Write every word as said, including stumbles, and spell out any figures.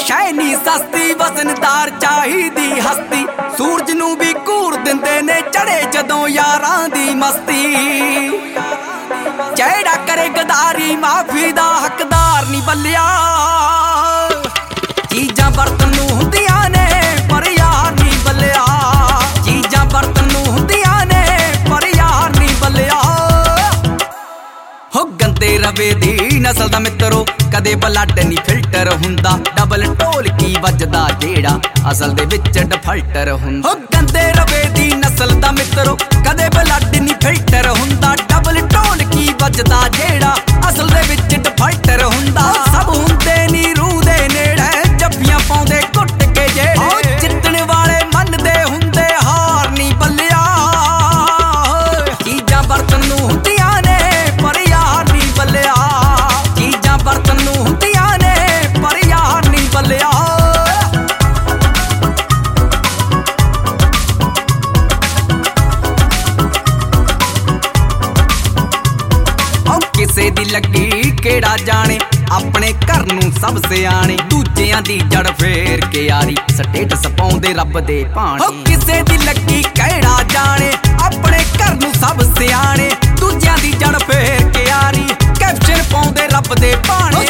शै नी सस्ती वजनदार चाहिदी हस्ती सूरज नू भी घूर दिंदे ने चढ़े जदों यारां दी मस्ती जेड़ा करे गदारी माफी दा हकदार नी बल्लिया चीजां बरतन नू हुंदियां ने पर यार नी बल्लिया चीजां बरतन नू हुंदियां ने पर यार नी बल्लिया हो गंदे रवे दी नस्ल दा मित्रो कदे ब्लड नी फिल्टर हुंदा डबल ढोलकी वजदा जेड़ा असल दे विच डिफल्टर हुंदा हो गंदे रवे दी नस्ल दा मित्रो कदे ब्लड नी फिल्टर हुंदा डबल ढोलकी वजदा जेड़ा असल दे विच डिफल्टर हुंदा सब हुंदे नी रूह दे नेड़े जफ्फियां पाउंदे घुट के जेड़े जितण वाले मनदे हुंदे हार नी बल्लिया चीजां बरतन नू हुंदियां ने पर यार नी बल्लिया चीजां बरतन नू हुंदियां ने पर यार नी बल्लिया किसे दी लगी केड़ा जाने अपने घर नू सब सियाने दूजियां दी जड़ फेर के यारी स्टेटस पाउंदे रब दे पानी किसे दी लगी केड़ा जाने अपने घर नू सब सियाने दूजियां दी जड़ फेर के यारी कैप्शन पाउंदे रब दे पानी